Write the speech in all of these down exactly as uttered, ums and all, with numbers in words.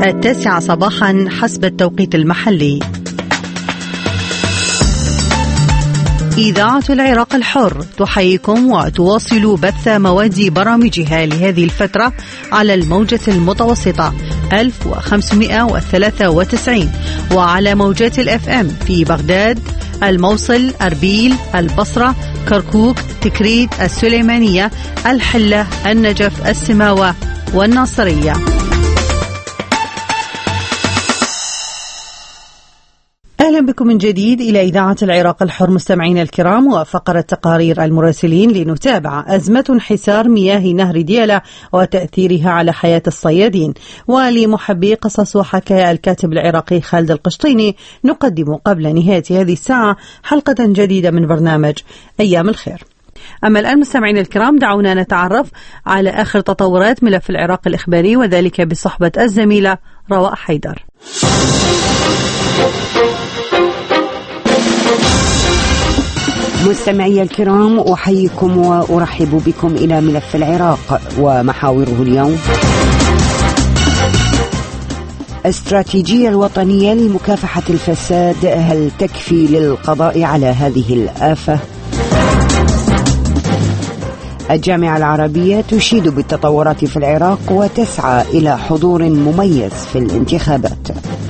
التاسعة صباحا حسب التوقيت المحلي. إذاعة العراق الحر تحييكم وتواصل بث مواد برامجها لهذه الفترة على الموجة المتوسطة ألف وخمسمائة وثلاثة وتسعين وعلى موجات الأف أم في بغداد، الموصل، أربيل، البصرة، كركوك، تكريت، السليمانية، الحلة، النجف، السماوة والناصرية. أهلا بكم من جديد إلى إذاعة العراق الحر مستمعين الكرام، وفقرة تقارير المراسلين لنتابع أزمة انحسار مياه نهر ديالى وتأثيرها على حياة الصيادين. ولمحبي قصص وحكايا الكاتب العراقي خالد القشطيني نقدم قبل نهاية هذه الساعة حلقة جديدة من برنامج أيام الخير. أما الآن مستمعين الكرام دعونا نتعرف على آخر تطورات ملف العراق الإخباري، وذلك بصحبة الزميلة رواء حيدر. مستمعي الكرام، أحييكم وأرحب بكم إلى ملف العراق ومحاوره اليوم. استراتيجية الوطنية لمكافحة الفساد، هل تكفي للقضاء على هذه الآفة؟ الجامعة العربية تشيد بالتطورات في العراق وتسعى إلى حضور مميز في الانتخابات.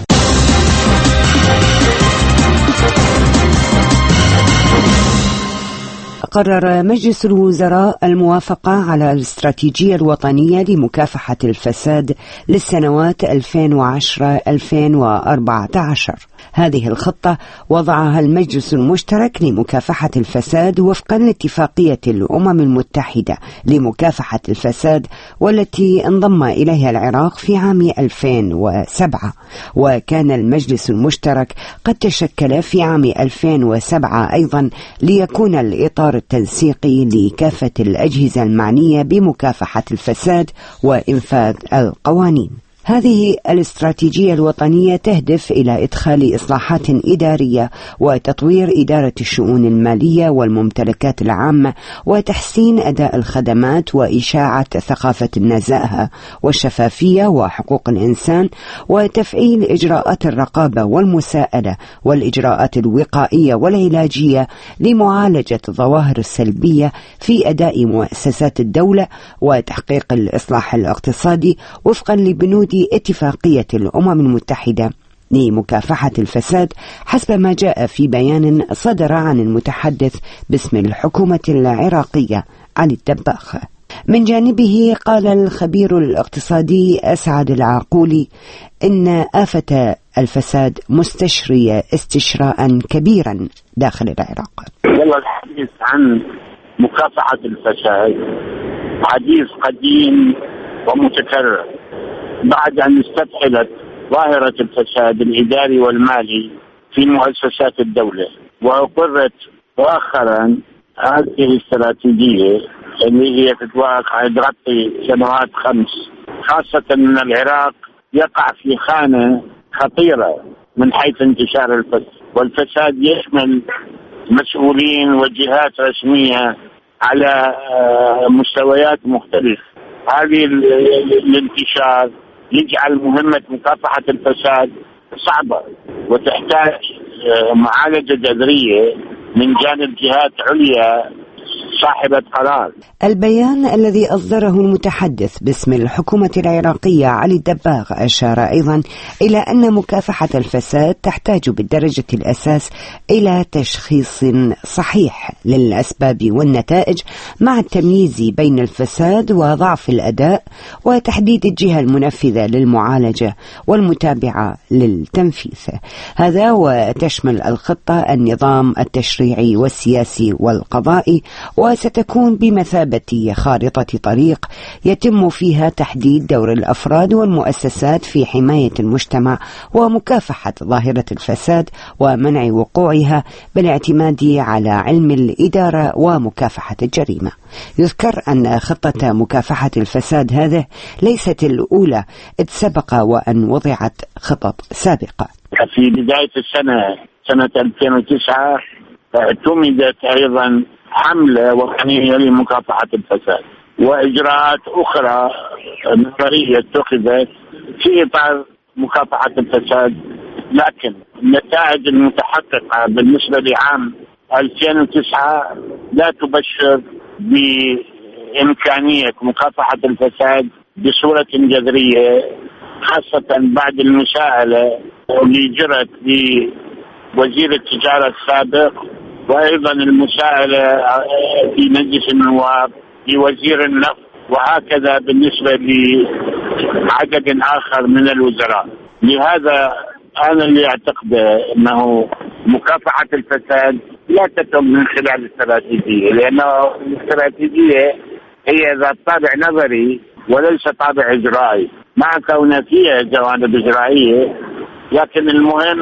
قرر مجلس الوزراء الموافقة على الاستراتيجية الوطنية لمكافحة الفساد للسنوات ألفين وعشرة ألفين وأربعة عشر. هذه الخطة وضعها المجلس المشترك لمكافحة الفساد وفقا لاتفاقية الأمم المتحدة لمكافحة الفساد، والتي انضم إليها العراق في عام ألفين وسبعة. وكان المجلس المشترك قد تشكل في عام ألفين وسبعة أيضا ليكون الإطار التنسيقي لكافة الأجهزة المعنية بمكافحة الفساد وإنفاذ القوانين. هذه الاستراتيجية الوطنية تهدف إلى إدخال إصلاحات إدارية وتطوير إدارة الشؤون المالية والممتلكات العامة وتحسين أداء الخدمات وإشاعة ثقافة النزاهة والشفافية وحقوق الإنسان وتفعيل إجراءات الرقابة والمساءلة والإجراءات الوقائية والعلاجية لمعالجة الظواهر السلبية في أداء مؤسسات الدولة وتحقيق الإصلاح الاقتصادي وفقا لبنود اتفاقية الأمم المتحدة لمكافحة الفساد، حسب ما جاء في بيان صدر عن المتحدث باسم الحكومة العراقية علي الدباغ. من جانبه قال الخبير الاقتصادي أسعد العاقولي إن آفة الفساد مستشرية استشراء كبيرا داخل العراق. والله الحديث عن مكافحة الفساد حديث قديم ومتكرر بعد أن استفحلت ظاهرة الفساد الإداري والمالي في مؤسسات الدولة، وأقرت مؤخرا هذه الاستراتيجية اللي هي تتوقع تغطي سنوات خمس، خاصة أن العراق يقع في خانة خطيرة من حيث انتشار الفساد، والفساد يشمل مسؤولين وجهات رسمية على مستويات مختلفة. هذه الانتشار يجعل مهمة مكافحة الفساد صعبة وتحتاج معالجة جذرية من جانب جهات عليا صاحبة قرار. البيان الذي أصدره المتحدث باسم الحكومة العراقية علي الدباغ أشار أيضا إلى أن مكافحة الفساد تحتاج بالدرجة الأساس إلى تشخيص صحيح للأسباب والنتائج مع التمييز بين الفساد وضعف الأداء وتحديد الجهة المنفذة للمعالجة والمتابعة للتنفيذ. هذا وتشمل الخطة النظام التشريعي والسياسي والقضائي، وستكون بمثابة خارطة طريق يتم فيها تحديد دور الأفراد والمؤسسات في حماية المجتمع ومكافحة ظاهرة الفساد ومنع وقوعها بالاعتماد على علم الإدارة ومكافحة الجريمة. يذكر أن خطة مكافحة الفساد هذه ليست الأولى، إذ سبق وأن وضعت خطط سابقة. في بداية السنة سنة ألفين وتسعة اعتمدت أيضا حملة وطنية لمكافحة الفساد، وإجراءات أخرى نظرية اتخذت في إطار مكافحة الفساد، لكن النتائج المتحققة بالنسبة لعام ألفين وتسعة لا تبشر بإمكانية مكافحة الفساد بصورة جذرية، خاصة بعد المساءلة اللي جرت لوزير التجارة السابق، وأيضا المساءلة في مجلس النواب لوزير النفط، وهكذا بالنسبة لعدد آخر من الوزراء. لهذا أنا اللي أعتقد أنه مكافحة الفساد لا تتم من خلال الاستراتيجية، لأنه الاستراتيجية هي ذات طابع نظري وليس طابع إجرائي، مع كونها فيها جوانب إجرائية، لكن المهم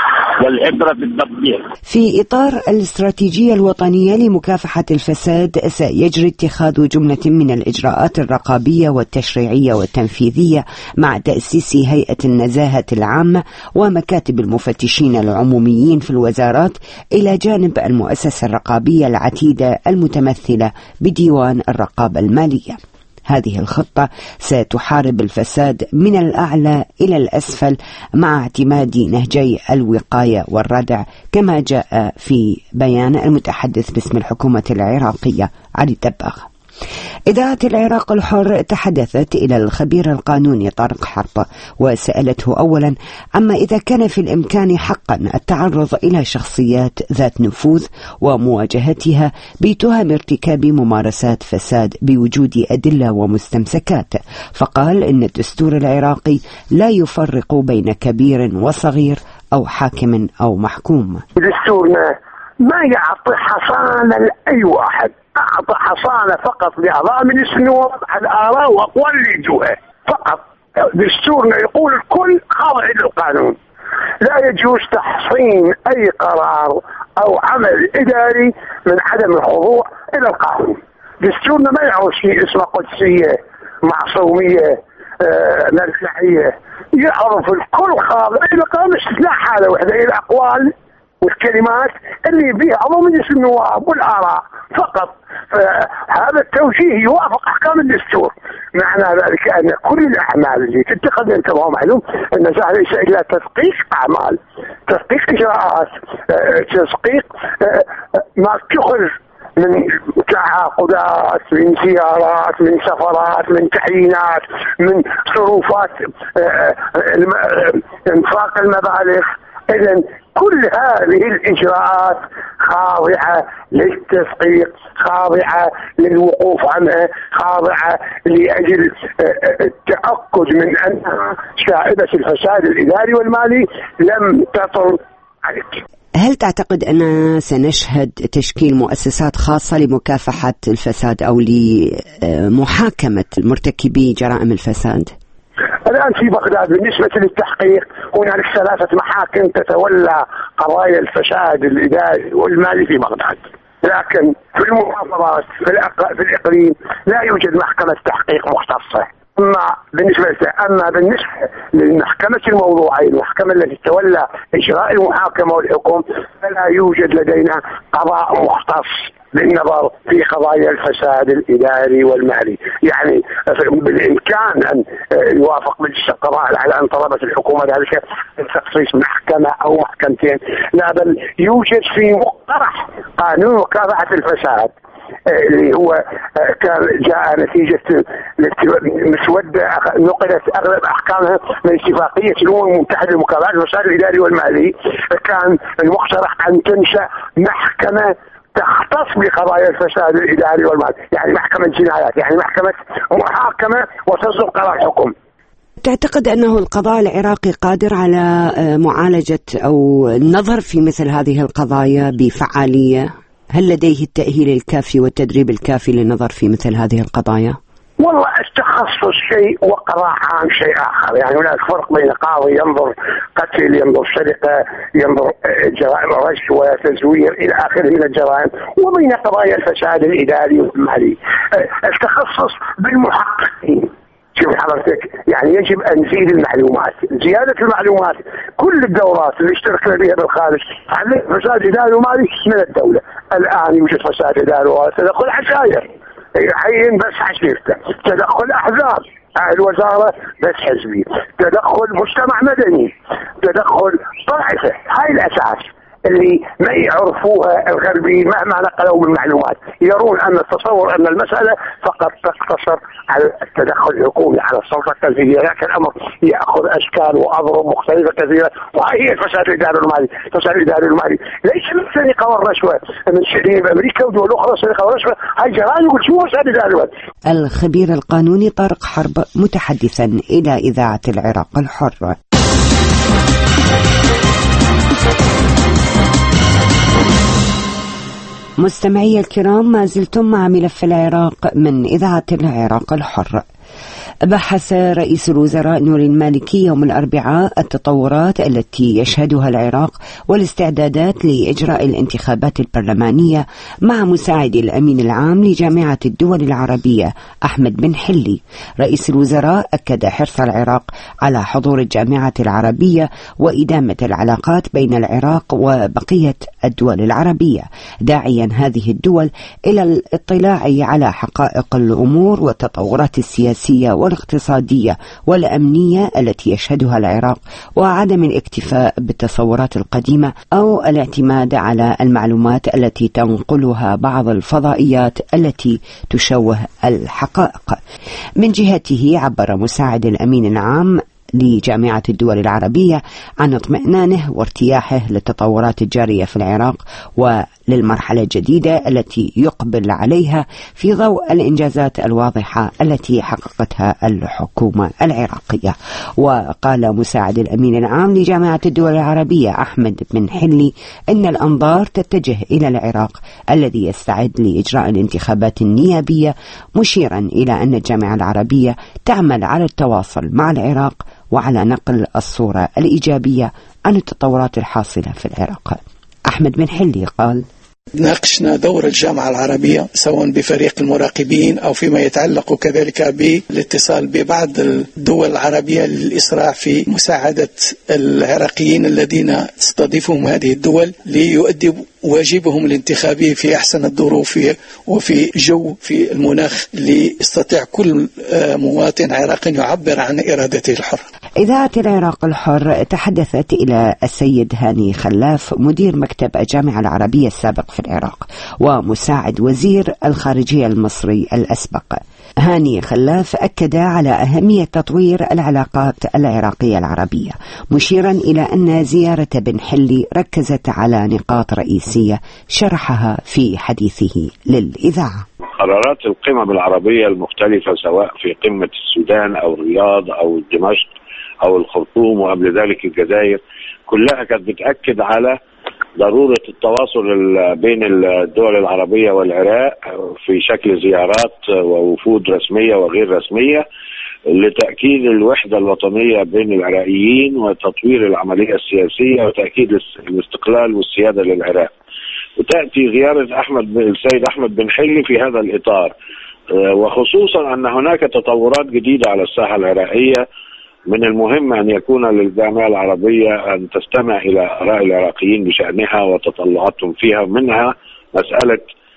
والعبرة بالتطبيق. في إطار الاستراتيجية الوطنية لمكافحة الفساد سيجري اتخاذ جملة من الإجراءات الرقابية والتشريعية والتنفيذية مع تأسيس هيئة النزاهة العامة ومكاتب المفتشين العموميين في الوزارات، إلى جانب المؤسسة الرقابية العتيدة المتمثلة بديوان الرقابة المالية. هذه الخطة ستحارب الفساد من الأعلى إلى الأسفل مع اعتماد نهجي الوقاية والردع، كما جاء في بيان المتحدث باسم الحكومة العراقية علي الدباغ. إذاعة العراق الحر تحدثت إلى الخبير القانوني طارق حرب وسألته أولا عما إذا كان في الإمكان حقا التعرض إلى شخصيات ذات نفوذ ومواجهتها بتهم ارتكاب ممارسات فساد بوجود أدلة ومستمسكات، فقال إن الدستور العراقي لا يفرق بين كبير وصغير أو حاكم أو محكوم. دستورنا ما يعطي حصانة لأي واحد، أعطى حصانة فقط لأعضاء من النواب على الآراء وأقوال الجهة فقط. دستورنا يقول الكل خاضع للقانون، لا يجوز تحصين أي قرار أو عمل إداري من عدم الخضوع إلى القانون. دستورنا ما يعرف شيء اسمه قدسية، معصومية، آه، مرجعية، يعرف الكل خاضع إلى القانون باستثناء حالة واحدة، إلى الأقوال والكلمات اللي بها عضو مجلس النواب والآراء فقط. هذا التوجيه يوافق أحكام الدستور. معنى ذلك أن كل الأعمال اللي تتخذ انتباه معلوم النزاهة ليس إلا تدقيق أعمال، تدقيق إجراءات، تدقيق ما تخرج من تعاقدات، من زيارات، من سفرات، من تعيينات، من صروفات، انفاق المبالغ. إذن كل هذه الإجراءات خاضعة للتدقيق، خاضعة للوقوف عنها، خاضعة لأجل التأكد من أن شائبة الفساد الإداري والمالي لم تطل عليك. هل تعتقد أن سنشهد تشكيل مؤسسات خاصة لمكافحة الفساد أو لمحاكمة مرتكبي جرائم الفساد؟ الآن في بغداد بالنسبة للتحقيق هنالك ثلاثة محاكم تتولى قضايا الفساد الإداري والمالي في بغداد، لكن في المحافظات في الإقليم لا يوجد محكمة تحقيق مختصة. أما بالنسبة أما بالنسبة للمحكمة الموضوعية، المحكمة التي تتولى إجراء المحاكمة والحكم، فلا يوجد لدينا قضاء مختص بالنظر في قضايا الفساد الإداري والمالي. يعني بالإمكان أن يوافق مجلس القضاء على أن طلبت الحكومة ذلك تخصيص محكمة أو محكمتين، لا بل يوجد في مقترح قانون مكافحة الفساد اللي هو كان جاء نتيجة مسودة نقلت أغلب أحكامها من اتفاقية الأمم المتحدة لمكافحة الفساد الإداري والمالي. كان المقترح أن تنشأ محكمة تختص بقضايا الفساد الإداري والمالي، يعني محكمة جنايات، يعني محكمة محاكمة وتصدر قرار حكم. تعتقد أنه القضاء العراقي قادر على معالجة أو النظر في مثل هذه القضايا بفعالية؟ هل لديه التأهيل الكافي والتدريب الكافي للنظر في مثل هذه القضايا؟ والله التخصص شيء وقضاء عام شيء آخر. يعني هناك فرق بين قاضي ينظر قتل، ينظر سرقة، ينظر جرائم رشوة، تزوير إلى آخره من الجرائم، وبين قضايا الفساد الإداري والمالي. التخصص بالمحققين. شوف حضرتك، يعني يجب أن نزيد المعلومات، زيادة المعلومات. كل الدورات اللي اشتركنا بها بالخارج عن فساد إداري ومالي من الدولة. الآن يوجد فساد إداري وتدخل عشائر، حين بس عشيرته، تدخل أحزاب، الوزارة بس حزبي، تدخل مجتمع مدني، تدخل طائفة. هاي الأساس اللي ما يعرفوها الغربيين مهما نقلوا من معلومات، يرون أن التصور أن المسألة فقط تقتصر على التدخل الحكومي على السلطة التنفيذية، لكن الأمر يأخذ أشكال وأضرب مختلفة كثيرة. وهي هي الفساد الإداري المالي. الفساد الإداري المالي ليس من السرقة والرشوة من شعبين بأمريكا ودول أخرى. السرقة والرشوة هاي جرائم، يقول شو فساد إداري المالي. الخبير القانوني طارق حرب متحدثا إلى إذاعة العراق الحر. مستمعي الكرام، ما زلتم مع ملف العراق من إذاعة العراق الحر. بحث رئيس الوزراء نور المالكي يوم الأربعاء التطورات التي يشهدها العراق والاستعدادات لإجراء الانتخابات البرلمانية مع مساعد الأمين العام لجامعة الدول العربية أحمد بن حلي. رئيس الوزراء أكد حرص العراق على حضور الجامعة العربية وإدامة العلاقات بين العراق وبقية الدول العربية، داعيا هذه الدول إلى الاطلاع على حقائق الأمور والتطورات السياسية والاقتصادية والأمنية التي يشهدها العراق، وعدم الاكتفاء بالتصورات القديمة أو الاعتماد على المعلومات التي تنقلها بعض الفضائيات التي تشوه الحقائق. من جهته عبر مساعد الأمين العام لجامعة الدول العربية عن اطمئنانه وارتياحه للتطورات الجارية في العراق وللمرحلة الجديدة التي يقبل عليها في ضوء الإنجازات الواضحة التي حققتها الحكومة العراقية. وقال مساعد الأمين العام لجامعة الدول العربية أحمد بن حلي إن الأنظار تتجه إلى العراق الذي يستعد لإجراء الانتخابات النيابية، مشيرا إلى أن الجامعة العربية تعمل على التواصل مع العراق وعلى نقل الصورة الإيجابية عن التطورات الحاصلة في العراق. أحمد بن حلي قال: ناقشنا دور الجامعة العربية سواء بفريق المراقبين أو فيما يتعلق كذلك بالاتصال ببعض الدول العربية للإسراع في مساعدة العراقيين الذين تستضيفهم هذه الدول ليؤدوا واجبهم الانتخابي في أحسن الظروف وفي جو في المناخ ليستطيع كل مواطن عراقي يعبر عن إرادته الحرة. إذاعة العراق الحر تحدثت إلى السيد هاني خلاف مدير مكتب الجامعة العربية السابق في العراق ومساعد وزير الخارجية المصري الأسبق. هاني خلاف أكد على أهمية تطوير العلاقات العراقية العربية، مشيرا إلى أن زيارة بن حلي ركزت على نقاط رئيسية شرحها في حديثه للإذاعة. قرارات القمم العربية المختلفة سواء في قمة السودان أو الرياض أو دمشق أو الخرطوم وقبل ذلك الجزائر، كلها كانت بتأكد على ضرورة التواصل بين الدول العربية والعراق في شكل زيارات ووفود رسمية وغير رسمية لتأكيد الوحدة الوطنية بين العراقيين وتطوير العملية السياسية وتأكيد الاستقلال والسيادة للعراق. وتأتي زيارة أحمد السيد أحمد بن حلي في هذا الإطار، وخصوصا أن هناك تطورات جديدة على الساحة العراقية. من المهم أن يكون للجامعة العربية أن تستمع إلى آراء العراقيين بشأنها وتطلعاتهم فيها، منها مسألة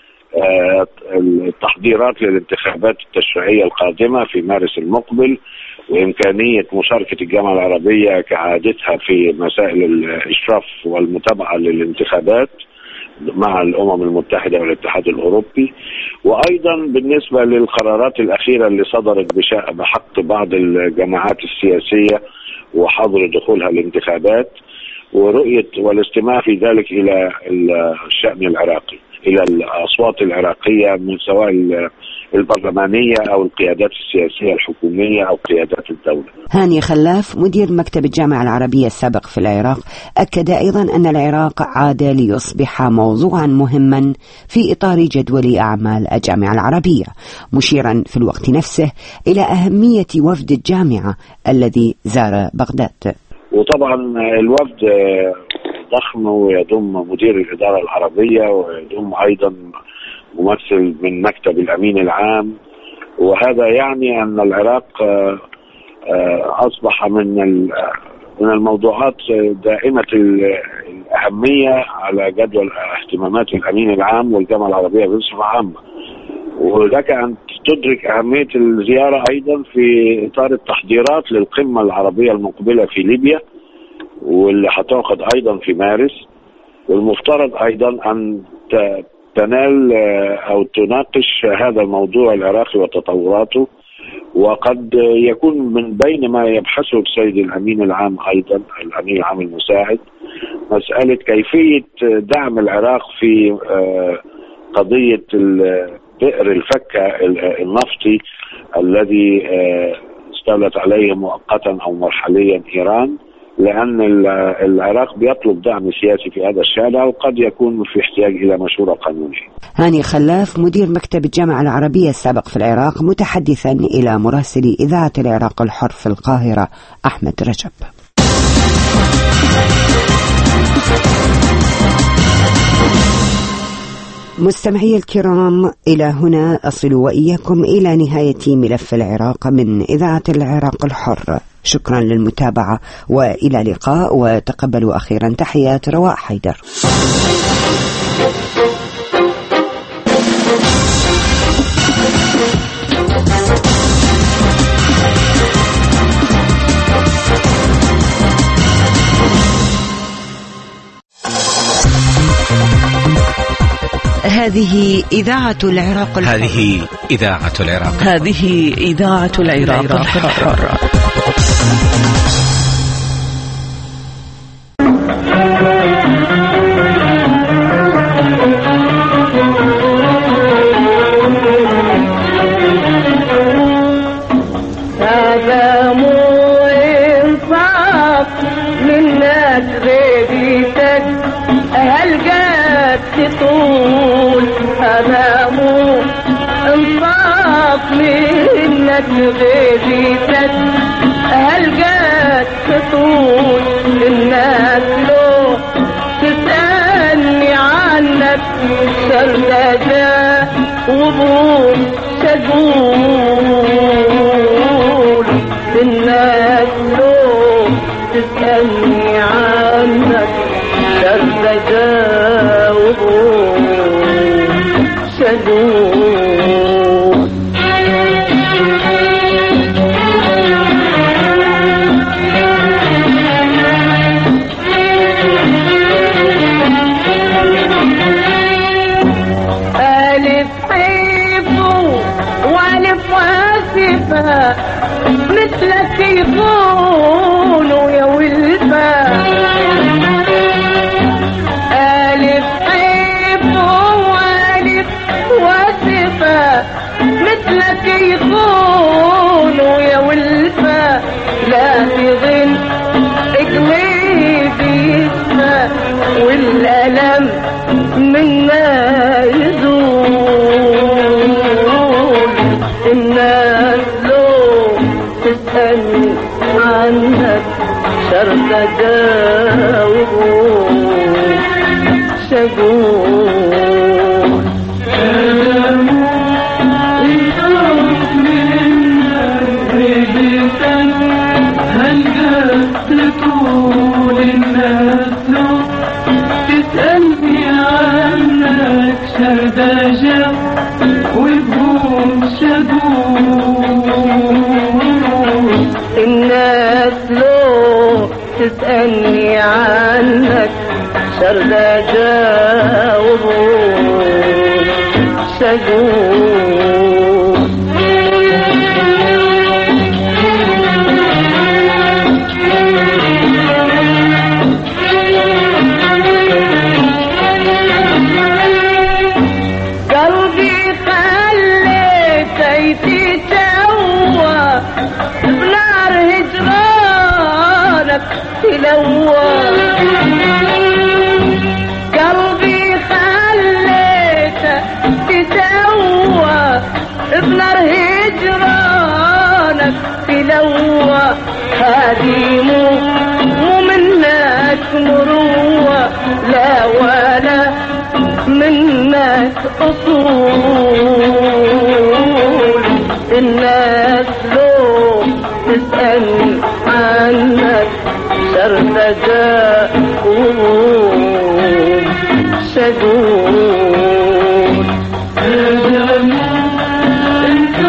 التحضيرات للانتخابات التشريعية القادمة في مارس المقبل، وإمكانية مشاركة الجامعة العربية كعادتها في مسائل الإشراف والمتابعة للانتخابات مع الأمم المتحدة والاتحاد الأوروبي، وأيضا بالنسبة للقرارات الأخيرة اللي صدرت بحق بعض الجماعات السياسية وحظر دخولها الانتخابات، ورؤية والاستماع في ذلك إلى الشأن العراقي، إلى الأصوات العراقية من سواء البرلمانية أو القيادات السياسية الحكومية أو قيادات الدولة. هاني خلاف مدير مكتب الجامعة العربية السابق في العراق أكد أيضا أن العراق عاد ليصبح موضوعا مهما في إطار جدول أعمال الجامعة العربية، مشيرا في الوقت نفسه إلى أهمية وفد الجامعة الذي زار بغداد. وطبعا الوفد ضخم ويضم مدير الإدارة العربية ويضم أيضا ممثل من مكتب الأمين العام، وهذا يعني أن العراق أصبح من من الموضوعات دائمة الأهمية على جدول اهتمامات الأمين العام والجامعة العربية بصفة عامة. ولك أن تدرك أهمية الزيارة أيضا في إطار التحضيرات للقمة العربية المقبلة في ليبيا، واللي هتعقد أيضا في مارس، والمفترض أيضا أن تنال أو تناقش هذا الموضوع العراقي وتطوراته. وقد يكون من بين ما يبحثه السيد الأمين العام أيضا الأمين العام المساعد مسألة كيفية دعم العراق في قضية بئر الفكة النفطي الذي استولت عليه مؤقتا أو مرحليا إيران، لأن العراق بيطلب دعم سياسي في هذا الشأن وقد يكون في احتياج إلى مشورة قانونية. هاني خلاف مدير مكتب الجامعة العربية السابق في العراق متحدثا إلى مراسل إذاعة العراق الحر في القاهرة أحمد رجب. مستمعي الكرام، إلى هنا أصل وإياكم إلى نهاية ملف العراق من إذاعة العراق الحر. شكرا للمتابعة وإلى اللقاء، وتقبلوا أخيرا تحيات رواء حيدر. هذه إذاعة العراق الحر. هذه إذاعة العراق هذه إذاعة العراق الحر. هذا مو إنصاف من ناس غيبيتك هلقات تطول. هذا مو انصاف منك غيبيتك هلقات تطول. الناس لو تسألني عنك سردجة وضوء تقول. الناس لو تسألني عنك سردجة وضوء تقول. مثلك يكونوا يا ولفا ألف حيب وألف وصفا. مثلك يكونوا يا ولفا لا تظن قلبي يسمع والألم منا يزول. الناس تسألني عنك سردجة وضوء شقول. انصاف منك غيبتك هلقات تطول. الناس لو تسألني عنك سردجة وضوء شقول. الناس لو تسألني عنك سردجة وضوء شقول. قلبي خليتي تتوى بنار هجرانك تلوى. قلبي خليته تتوى بنار هجرانك تلوى. هذه مو مو منك مروة لا ولا منك أصول. الناس لو تسألني عنك سردجة وضوء شقول. انت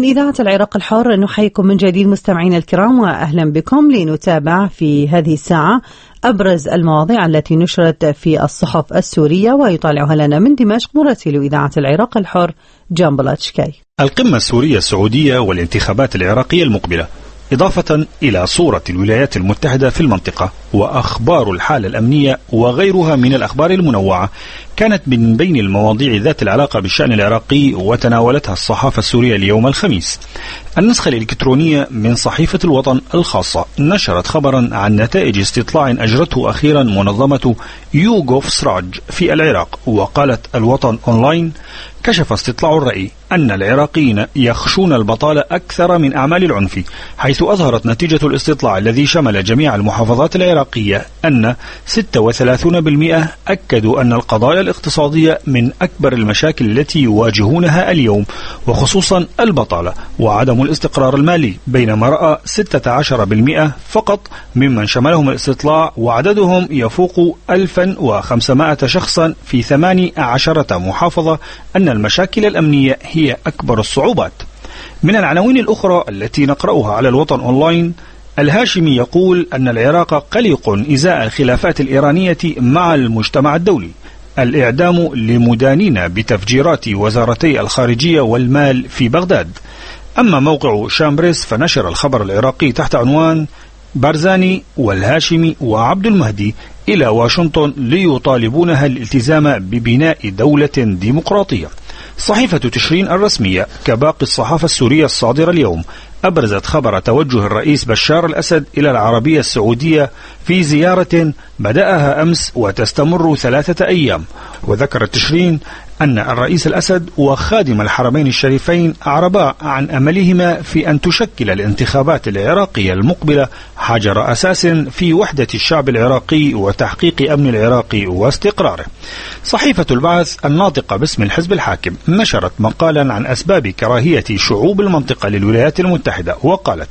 من إذاعة العراق الحر نحييكم من جديد مستمعينا الكرام، وأهلا بكم لنتابع في هذه الساعة أبرز المواضيع التي نشرت في الصحف السورية، ويطالعها لنا من دمشق مراسل إذاعة العراق الحر جان بلاتشكاي. القمة السورية السعودية والانتخابات العراقية المقبلة، إضافة إلى صورة الولايات المتحدة في المنطقة وأخبار الحالة الأمنية وغيرها من الأخبار المنوعة، كانت من بين المواضيع ذات العلاقة بالشأن العراقي وتناولتها الصحافة السورية اليوم الخميس. النسخة الإلكترونية من صحيفة الوطن الخاصة نشرت خبرا عن نتائج استطلاع أجرته أخيرا منظمة يوغوف سراج في العراق، وقالت الوطن أونلاين: كشف استطلاع الرأي أن العراقيين يخشون البطالة أكثر من أعمال العنف، حيث أظهرت نتيجة الاستطلاع الذي شمل جميع المحافظات العراقية أن ستة وثلاثين بالمئة أكدوا أن القضايا الاقتصادية من أكبر المشاكل التي يواجهونها اليوم، وخصوصا البطالة وعدم الاستقرار المالي، بينما رأى ستة عشر بالمئة فقط ممن شملهم الاستطلاع، وعددهم يفوق ألفا وخمسمائة شخصا في ثمانية عشرة محافظة، أن المشاكل الأمنية هي أكبر الصعوبات. من العناوين الأخرى التي نقرأها على الوطن أونلاين، الهاشمي يقول أن العراق قلق إزاء الخلافات الإيرانية مع المجتمع الدولي، الإعدام لمدانين بتفجيرات وزارتي الخارجية والمال في بغداد. أما موقع شامبريس فنشر الخبر العراقي تحت عنوان: بارزاني والهاشمي وعبد المهدي إلى واشنطن ليطالبونها الالتزام ببناء دولة ديمقراطية. صحيفة تشرين الرسمية كباقي الصحافة السورية الصادرة اليوم أبرزت خبر توجه الرئيس بشار الأسد إلى العربية السعودية في زيارة بدأها أمس وتستمر ثلاثة أيام. وذكر تشرين أن الرئيس الأسد وخادم الحرمين الشريفين أعربا عن أملهما في أن تشكل الانتخابات العراقية المقبلة حجر أساس في وحدة الشعب العراقي وتحقيق أمن العراق واستقراره. صحيفة البعث الناطقة باسم الحزب الحاكم نشرت مقالا عن أسباب كراهية شعوب المنطقة للولايات المتحدة، وقالت: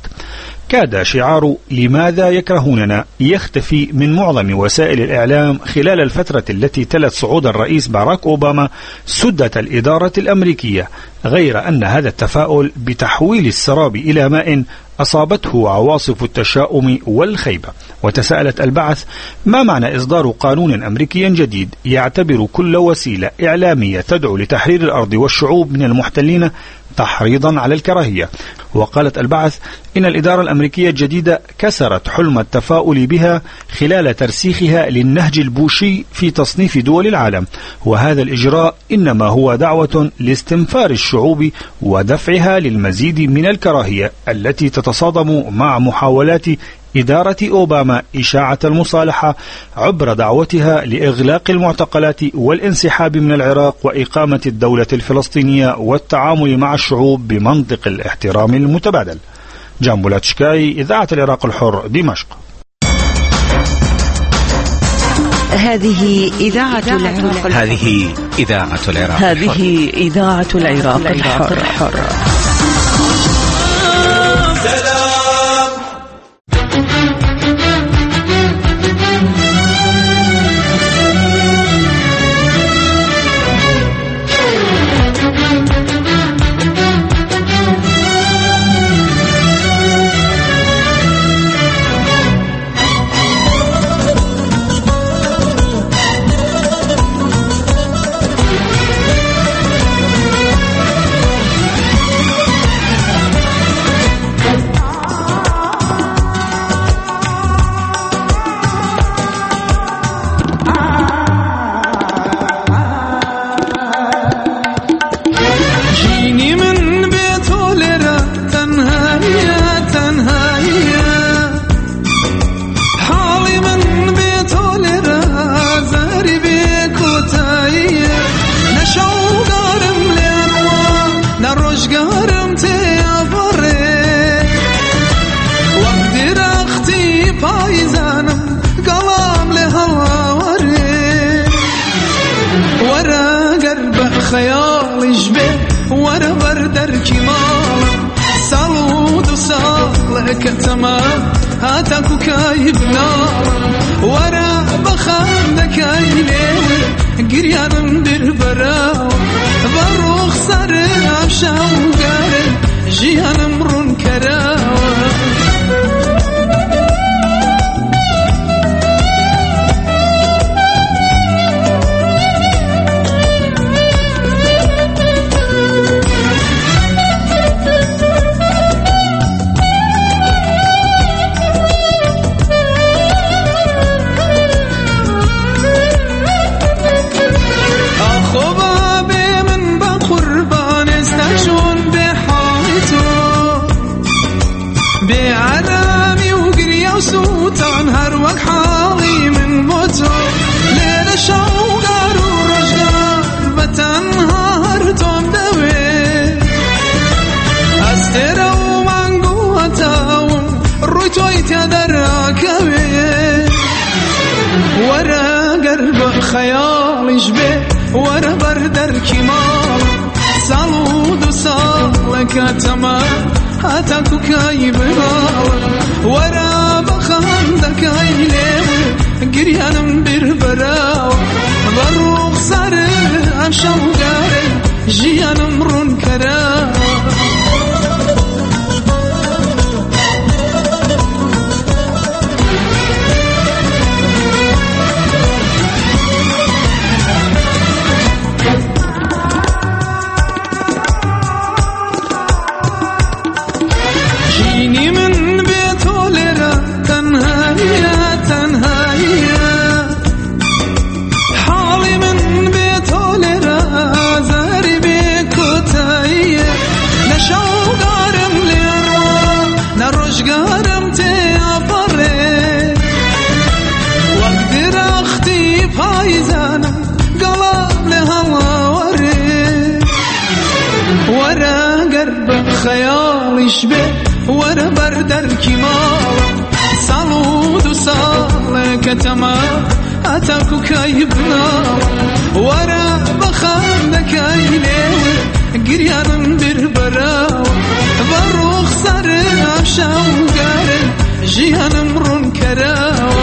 كاد شعار لماذا يكرهوننا يختفي من معظم وسائل الإعلام خلال الفترة التي تلت صعود الرئيس باراك أوباما سدة الإدارة الأمريكية، غير أن هذا التفاؤل بتحويل السراب إلى ماء أصابته عواصف التشاؤم والخيبة. وتساءلت البعث: ما معنى إصدار قانون أمريكي جديد يعتبر كل وسيلة إعلامية تدعو لتحرير الأرض والشعوب من المحتلين تحريضا على الكراهية؟ وقالت البعث إن الإدارة الأمريكية الجديدة كسرت حلم التفاؤل بها خلال ترسيخها للنهج البوشي في تصنيف دول العالم، وهذا الإجراء إنما هو دعوة لاستنفار الشعوب ودفعها للمزيد من الكراهية التي تتصادم مع محاولات إدارة أوباما إشاعة المصالحة عبر دعوتها لإغلاق المعتقلات والانسحاب من العراق وإقامة الدولة الفلسطينية والتعامل مع الشعوب بمنطق الاحترام المتبادل. جان بلاتشكاي، إذاعة العراق الحر، دمشق. هذه إذاعة العراق الحر. هذه إذاعة العراق هذه إذاعة العراق الحر. خيال جبه ورا بردر كمال صلود وصالك تمام هاتك وكايب نار ورا بخندك ايلي قريان بربراو بروخ صار عفشا وقارن جيهان مرون كراو بعرامي وقرية وسوتان هروك حالي من موتو ليلة شوقار ورجقار بتنهار توم دوي أسترا ومن قوتاون رويتوي تدراكوي ورا قرب خيال جبه ورا بردر كمال صالود وصالك تمام هاتاكو كايبنا ورا بخندك ايلي قريان بربراو بروخ صار عفشا وقارن جيان مرون كراو خيال يشبه ورا بردر كمال صالود وصالك تمام أتاكو كايبنا ورا بخندك ايلي قريان بربراو بروخ صار عفشا وقارن جيهان مرون كراو.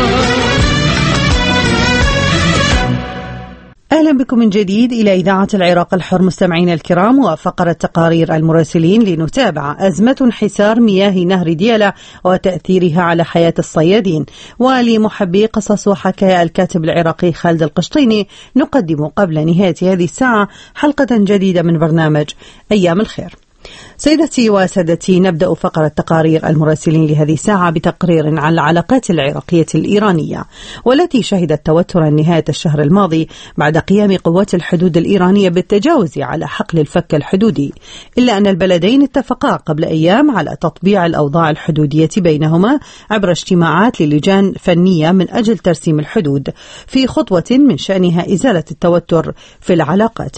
أهلا بكم من جديد إلى إذاعة العراق الحر مستمعين الكرام وفقرة تقارير المراسلين لنتابع أزمة انحسار مياه نهر ديالى وتأثيرها على حياة الصيادين. ولمحبي قصص وحكايا الكاتب العراقي خالد القشطيني نقدم قبل نهاية هذه الساعة حلقة جديدة من برنامج أيام الخير. سيدتي وسادتي، نبدأ فقرة تقارير المراسلين لهذه الساعة بتقرير عن العلاقات العراقية الإيرانية والتي شهدت توترا نهاية الشهر الماضي بعد قيام قوات الحدود الإيرانية بالتجاوز على حقل الفك الحدودي، إلا أن البلدين اتفقا قبل أيام على تطبيع الأوضاع الحدودية بينهما عبر اجتماعات للجان فنية من أجل ترسيم الحدود في خطوة من شأنها إزالة التوتر في العلاقات.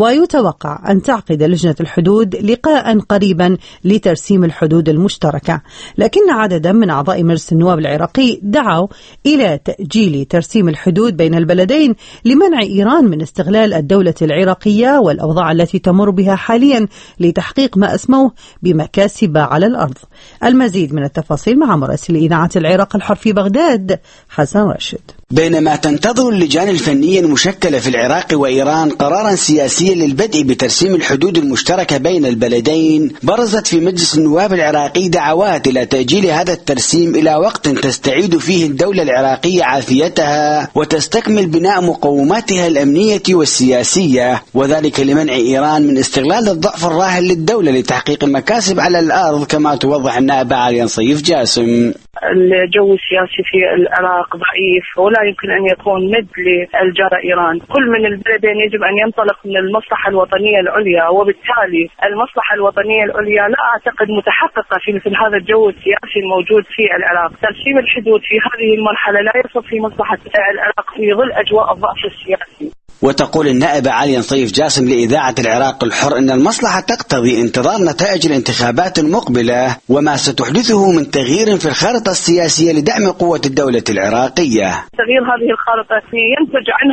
ويتوقع أن تعقد لجنة الحدود لقاء قريبا لترسيم الحدود المشتركة، لكن عددا من أعضاء مجلس النواب العراقي دعوا إلى تأجيل ترسيم الحدود بين البلدين لمنع إيران من استغلال الدولة العراقية والأوضاع التي تمر بها حاليا لتحقيق ما أسموه بمكاسب على الأرض. المزيد من التفاصيل مع مراسل إذاعة العراق الحر في بغداد حسن راشد. بينما تنتظر اللجان الفنية المشكلة في العراق وإيران قرارا سياسيا للبدء بترسيم الحدود المشتركة بين البلدين، برزت في مجلس النواب العراقي دعوات إلى تأجيل هذا الترسيم إلى وقت تستعيد فيه الدولة العراقية عافيتها وتستكمل بناء مقوماتها الأمنية والسياسية، وذلك لمنع إيران من استغلال الضعف الراهن للدولة لتحقيق المكاسب على الأرض، كما توضح النائبة عليا نصيف جاسم. الجو السياسي في العراق ضعيف ولا يمكن أن يكون ند للجارة إيران. كل من البلدين يجب أن ينطلق من المصلحة الوطنية العليا، وبالتالي المصلحة الوطنية العليا لا أعتقد متحققة في مثل هذا الجو السياسي الموجود في العراق. ترسيم الحدود في هذه المرحلة لا يصب في مصلحة العراق في ظل أجواء الضعف السياسي. وتقول النائبة عليا نصيف جاسم لإذاعة العراق الحر إن المصلحة تقتضي انتظار نتائج الانتخابات المقبلة وما ستحدثه من تغيير في الخارطة السياسية لدعم قوة الدولة العراقية. تغيير هذه الخارطة ينتج عنها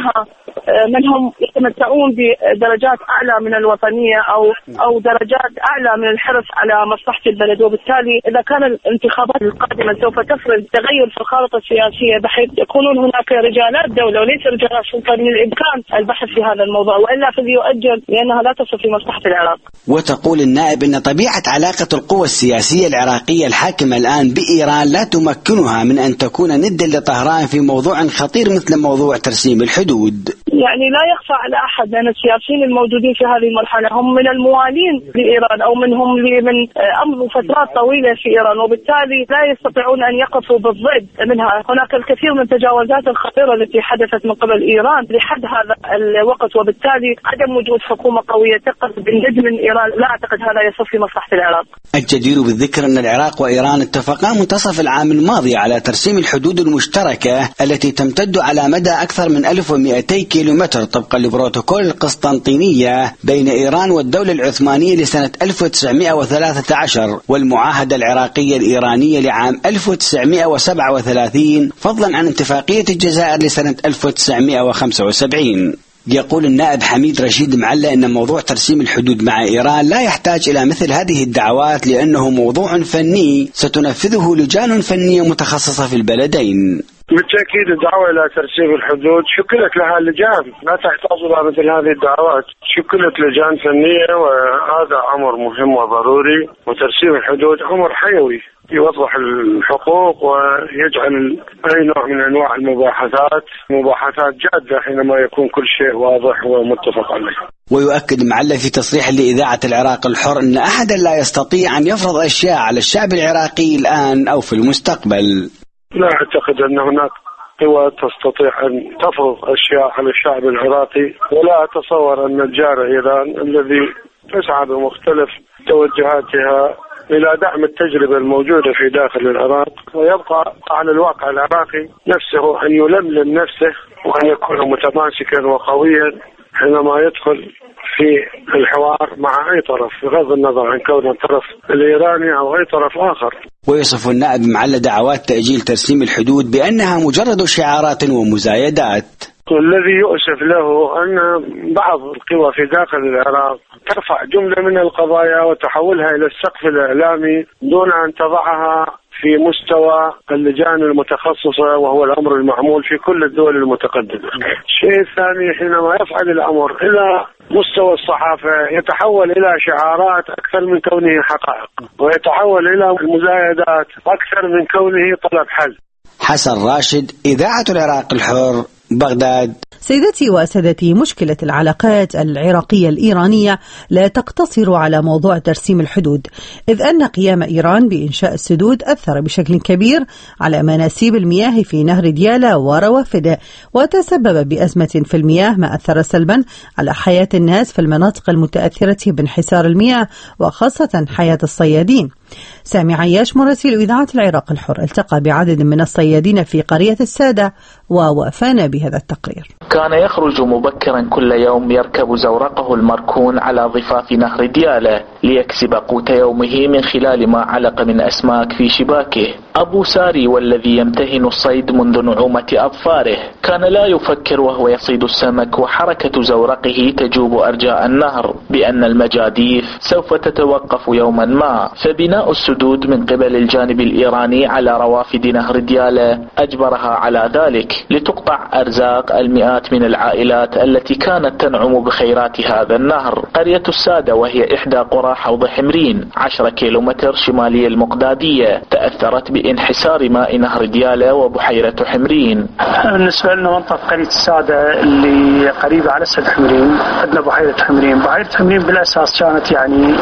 منهم يتمتعون بدرجات أعلى من الوطنية أو أو درجات أعلى من الحرص على مصلحة البلد، وبالتالي إذا كان الانتخابات القادمة سوف تفرض تغير في الخارطة السياسية بحيث يكونون هناك رجالات دولة وليس رجالات سلطة، من الإمكان البحث في هذا الموضوع، وإلا فليؤجل لأنها لا تصل في مصلحة العراق. وتقول النائب أن طبيعة علاقة القوى السياسية العراقية الحاكمة الآن بإيران لا تمكنها من أن تكون ندا لطهران في موضوع خطير مثل موضوع ترسيم الحدود. يعني لا يخفى على أحد أن السياسيين الموجودين في هذه المرحلة هم من الموالين لإيران أو منهم من أمضوا فترات طويلة في إيران، وبالتالي لا يستطيعون أن يقفوا بالضد منها. هناك الكثير من التجاوزات الخطيرة التي حدثت من قبل إيران لحد هذا الوقت، وبالتالي عدم وجود حكومة قوية تقف بالند من إيران لا أعتقد هذا يصب في مصلحة العراق. الجدير بالذكر أن العراق وإيران اتفقا منتصف العام الماضي على ترسيم الحدود المشتركة التي تمتد على مدى أكثر من ألف ومئتي كيلومتر طبقا لبروتوكول القسطنطينية بين إيران والدولة العثمانية لسنة ألف وتسعمئة وثلاثة عشر والمعاهدة العراقية الإيرانية لعام ألف وتسعمئة وسبعة وثلاثين، فضلا عن اتفاقية الجزائر لسنة ألف وتسعمئة وخمسة وسبعين. يقول النائب حميد رشيد معلة أن موضوع ترسيم الحدود مع إيران لا يحتاج إلى مثل هذه الدعوات لأنه موضوع فني ستنفذه لجان فنية متخصصة في البلدين. بالتأكيد الدعوة إلى ترسيم الحدود شكلت لها لجان، لا تحتاج إلى مثل هذه الدعوات، شكلت لجان فنية وهذا أمر مهم وضروري، وترسيم الحدود أمر حيوي يوضح الحقوق ويجعل أي نوع من أنواع المباحثات مباحثات جادة حينما يكون كل شيء واضح ومتفق عليه. ويؤكد معلة في تصريح لإذاعة العراق الحر أن أحدا لا يستطيع أن يفرض أشياء على الشعب العراقي الآن أو في المستقبل. لا أعتقد أن هناك قوى تستطيع أن تفرض أشياء على الشعب العراقي، ولا أتصور أن الجار إيران الذي تسعى بمختلف توجهاتها إلى دعم التجربة الموجودة في داخل العراق، ويبقى على الواقع العراقي نفسه أن يلملم نفسه وأن يكون متماسكا وقويا حينما يدخل في الحوار مع أي طرف بغض النظر عن كون الطرف الإيراني أو أي طرف آخر. ويصف النائب معلة دعوات تأجيل ترسيم الحدود بأنها مجرد شعارات ومزايدات. والذي يؤسف له أن بعض القوى في داخل العراق ترفع جملة من القضايا وتحولها إلى السقف الإعلامي دون أن تضعها في مستوى اللجان المتخصصة، وهو الأمر المعمول في كل الدول المتقدمة. الشيء الثاني حينما يفعل الأمر إلى مستوى الصحافة يتحول إلى شعارات أكثر من كونه حقائق، ويتحول إلى المزايدات أكثر من كونه طلب حل. حسن راشد، إذاعة العراق الحر، بغداد. سيدتي وسادتي، مشكلة العلاقات العراقية الإيرانية لا تقتصر على موضوع ترسيم الحدود، إذ أن قيام إيران بإنشاء السدود أثر بشكل كبير على مناسيب المياه في نهر ديالا وروافده، وتسبب بأزمة في المياه ما أثر سلبا على حياة الناس في المناطق المتأثرة بانحسار المياه وخاصة حياة الصيادين. سامي عياش مراسل إذاعة العراق الحر التقى بعدد من الصيادين في قرية السادة ووافانا بهذا التقرير. كان يخرج مبكرا كل يوم يركب زورقه المركون على ضفاف نهر ديالة ليكسب قوت يومه من خلال ما علق من أسماك في شباكه. أبو ساري والذي يمتهن الصيد منذ نعومة أظفاره كان لا يفكر وهو يصيد السمك وحركة زورقه تجوب أرجاء النهر بأن المجاديف سوف تتوقف يوما ما، فبناء السدود من قبل الجانب الإيراني على روافد نهر ديالة أجبرها على ذلك لتقطع أرزاق المئات من العائلات التي كانت تنعم بخيرات هذا النهر. قرية السادة وهي إحدى قرى حوض حمرين عشرة كيلومتر شمالي المقدادية تأثرت بانحسار ماء نهر ديالة وبحيرة حمرين. بالنسبة لنا منطقة قرية السادة اللي قريبة على سد حمرين عندنا بحيرة حمرين. بحيرة حمرين بالأساس كانت يعني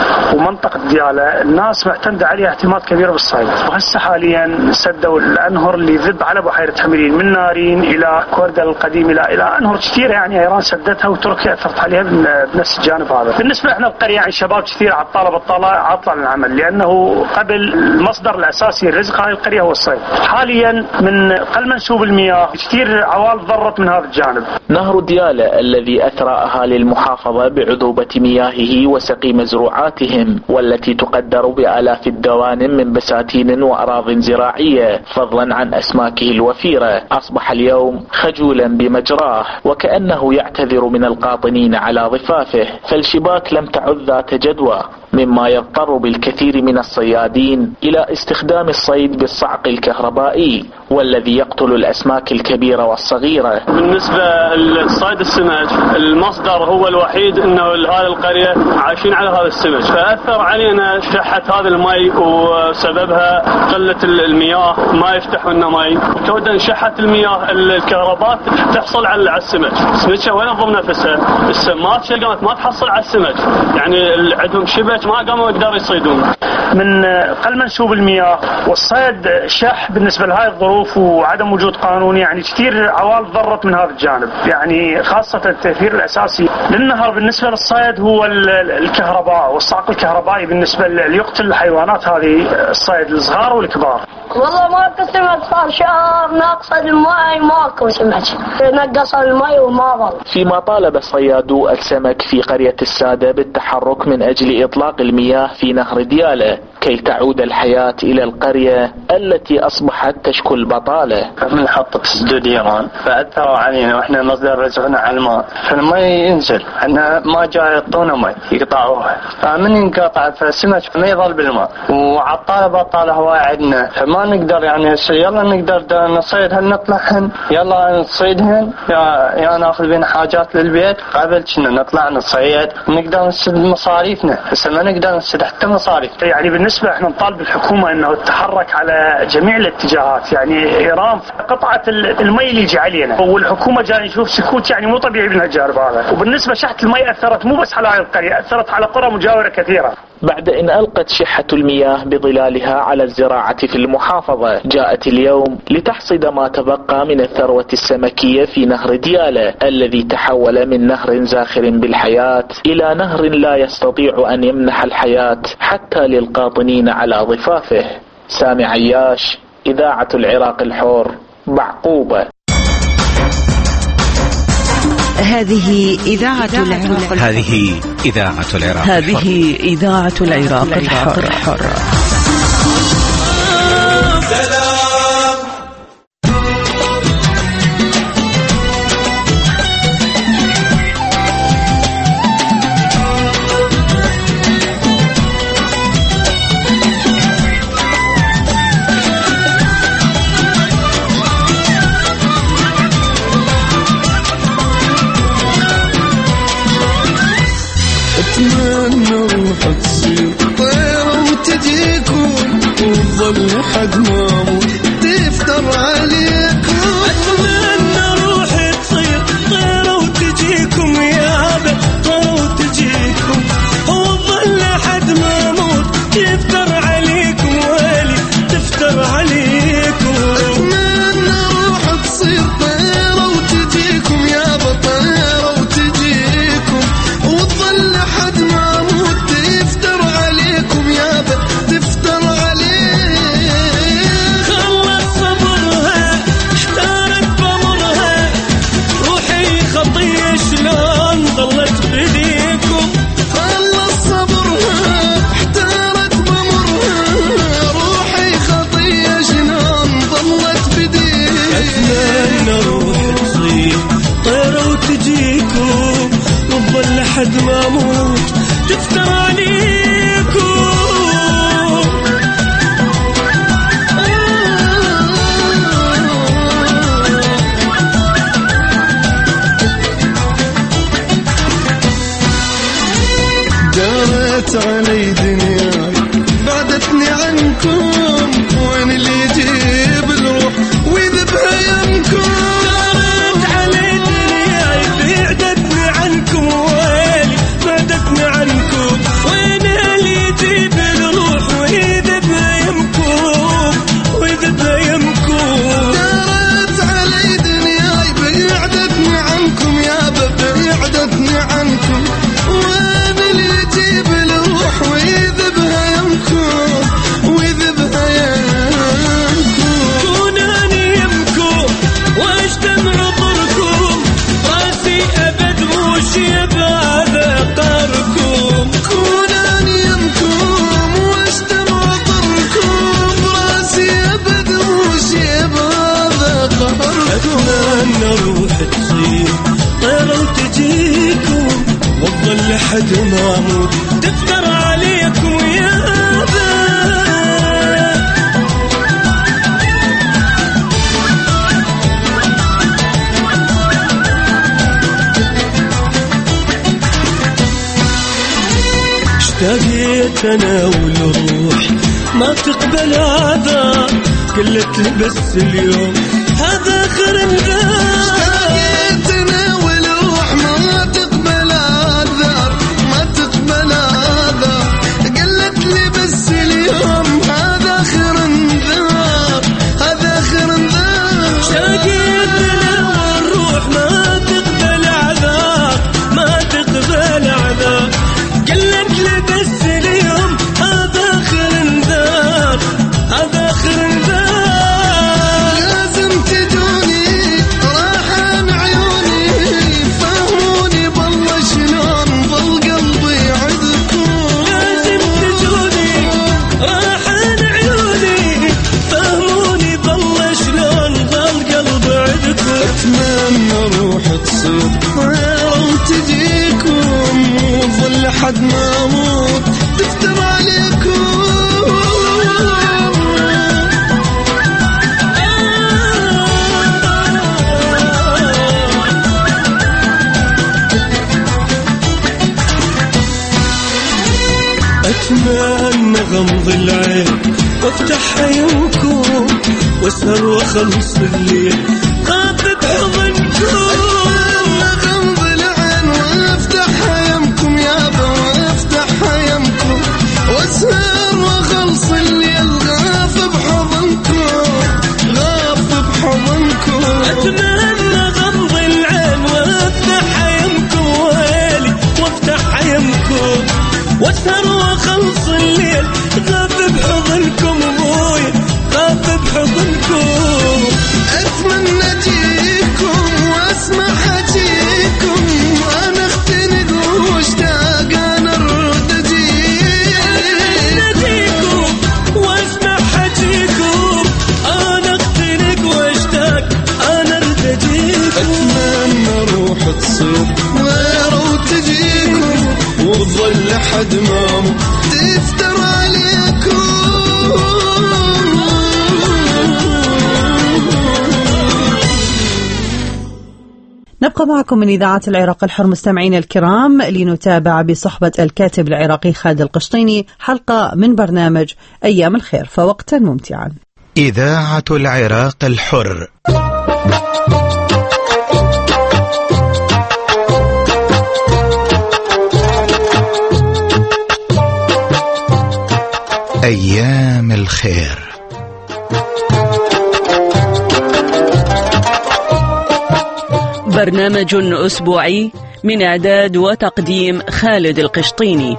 ومنطقة ديالة الناس معتمدة عليها اعتماد كبير بالصيد، وهسه حاليا سدوا الأنهر اللي يذب على بحيرة حمرين من نارين إلى كوردل القديم إلى إلى أنهر كثيرة، يعني إيران سدتها وتركيا أثرت عليها بنفس الجانب هذا. بالنسبة إحنا القرية يعني شباب كثير على الطلبة الطلبة عطلة عن العمل، لأنه قبل المصدر الأساسي لرزق هذه القرية هو الصيد. حاليا من قل منسوب المياه كثير عوائل ضرت من هذا الجانب. نهر ديالى الذي أثرى أهالي المحافظة بعذوبة مياهه وسقي مزروعاتهم، والتي تقدر بآلاف الدوانم من بساتين وأراض زراعية، فضلا عن أسماكه الوفيرة، أصبح اليوم خجولا بمجراه، وكأنه يعتذر من القاطنين على ضفافه، فالشباك لم تعد ذات جدوى، مما يضطر بالكثير من الصيادين إلى استخدام الصيد بالصعق الكهربائي، والذي يقتل الأسماك الكبيرة والصغيرة. بالنسبة لصيد السمك، المصدر هو الوحيد انه هذه القرية عايشين على هذا السمك، فأثر علينا شحة هذا المي وسببها قلة المياه، ما يفتحوا لنا مي، تودا شحة المياه الكهرباء تحصل على السمك. السمكة وين تضم نفسها؟ السمات قامت ما تحصل على السمك، يعني عندهم شبك ما قاموا يقدروا يصيدون. من قل منسوب المياه والصيد شح بالنسبة لهذه الظروف وعدم وجود قانون، يعني كثير عوائل ضرت من هذا الجانب، يعني خاصة التأثير الأساسي للنهر بالنسبة للصيد هو الكهرباء والصعق الكهربائي بالنسبة ليقتل الحيوانات هذه، الصيد الصغار والكبار. والله ماكو سمك، صار شهر ناقص الماء، ماكو سمك، نقص الماء وما ظل. فيما طالب صيادو السمك في قرية السادة بالتحرك من أجل إطلاق المياه في نهر ديالى كي تعود الحياة إلى القرية التي أصبحت تشكو البطالة. من محطة سدود إيران فأثروا علينا وإحنا مصدر رزقنا على الماء، فالماء ينزل عندنا ما جاي يعطونا ماء يقطعوها، فمن ينقطع فالسمك ما يظل بالماء، وعلى الطالب بطالة هواي عندنا، فما نقدر يعني يلا نقدر نصيد، هل نطلعهن يلا نصيدهن يا يا ناخذ بين حاجات للبيت، قبل كنا نطلع نصيد نقدر نسد مصاريفنا، هسه ما نقدر نسد حتى مصاريف. يعني بالنسبة احنا نطالب الحكومة انه تتحرك على جميع الاتجاهات، يعني ايران قطعة المي اللي يجي علينا والحكومة جاي نشوف سكوت يعني مو طبيعي من هالجانب هذا. وبالنسبة شحة المي اثرت مو بس على هذه القرية، اثرت على قرى مجاورة كثيرة. بعد أن ألقت شحة المياه بظلالها على الزراعة في المحافظة، جاءت اليوم لتحصد ما تبقى من الثروة السمكية في نهر ديالى الذي تحول من نهر زاخر بالحياة إلى نهر لا يستطيع أن يمنح الحياة حتى للقاطنين على ضفافه. سامي عياش، إذاعة العراق الحر، بعقوبة. هذه إذاعة العراق الحر. هذه إذاعة العراق الحر. هذه إذاعة العراق الحر. لحد ما اموت تفتر عليكم، اتمنى روحي تصير طيره وتجيكم يابا، طيره وتجيكم، وظل لحد ما اموت تفتر عليكم، ويلي تفتر عليكم. اتمنى روحي تصير طيره وتجيكم يابا، طيره وتجيكم، وظل لحد ما اموت تفتر عليكم يابا، تفتر عليكم. لحد ما اموت تفتر عليكم. دارت علي دنياي بعدتني عنكم، وين اللي يجيب الروح ويذبها يمكم. دارت علي دنياي بعدتني عنكم، عنكم وين اللي يجيب الروح ويذبها يمكم، ويذبها يمكم. دارت علي دنياي بعدتني عنكم يابا، بعدتني عنكم، وين اللي يجيب الروح لحد ما أموت تفتر عليكم يابا. اشتقيت أنا والروح ما تقبل هذا، قلت بس اليوم هذا آخر الناس. اشتقيت أنا والروح ما تقبل هذا، ما تقبل هذا، قلت لي بس اليوم هذا آخر النذار، هذا آخر النذار. اشتقيت أنا والروح ما تقبل عذاب، ما تقبل عذاب، قلت لي بس اليوم هذا آخر انذار، هذا آخر انذار. لازم تجوني راح عن عيوني، فهموني بالله شلون ظل قلبي عندكم. لازم تجوني راح عن عيوني، فهموني بالله شلون ظل قلبي عندكم. اتمنى روح تصير وتجيكم وظل لحد ما أموت تفتر عليكم. أتمنى غمض العين وافتح عيونكم واسهر واخلص الليل غاب بحضنكم. غمض العين وافتح عيونكم يابا، وافتح عيونكم واسهر واخلص الليل غاف بحضنكم، غاف بحضنكم. أتمنى غمض العين وافتح عيونكم ويلي، وافتح عيونكم واسهر واخلص الليل غاف بحضنكم ابوي، غاف بحضنكم. اتمنى اجيكم واسمع حجيكم، وانا اختنق واشتاق انا ارد اجيكم، واسمع حجيكم انا اختنق واشتاق انا ارد اجيكم. اتمنى روح تصير غير وتجيكم وظل لحد ما تفتر عليكم. نبقى معكم من إذاعة العراق الحر مستمعين الكرام لنتابع بصحبة الكاتب العراقي خالد القشطيني حلقة من برنامج أيام الخير، فوقتا ممتعا. إذاعة العراق الحر. أيام الخير. برنامج أسبوعي من إعداد وتقديم خالد القشطيني.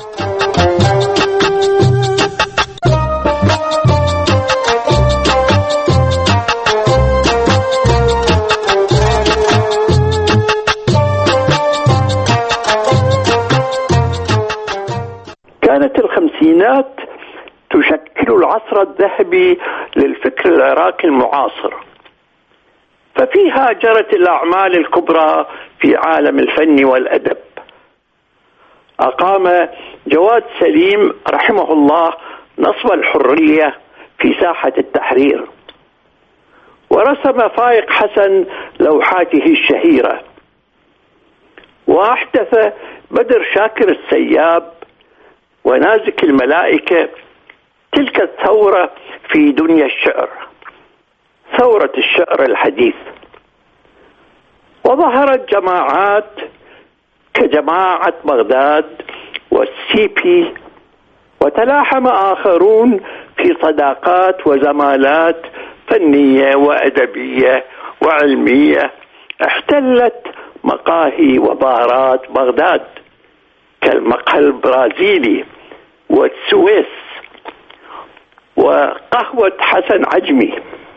كانت الخمسينات تشكل العصر الذهبي للفكر العراقي المعاصر، ففيها جرت الأعمال الكبرى في عالم الفن والأدب. أقام جواد سليم رحمه الله نصب الحرية في ساحة التحرير، ورسم فايق حسن لوحاته الشهيرة، وأحدث بدر شاكر السياب ونازك الملائكة تلك الثورة في دنيا الشعر، ثورة الشعر الحديث. وظهرت جماعات كجماعة بغداد والسيبي، وتلاحم آخرون في صداقات وزمالات فنية وأدبية وعلمية احتلت مقاهي وبارات بغداد كالمقهى البرازيلي والسويس وقهوة حسن عجمي.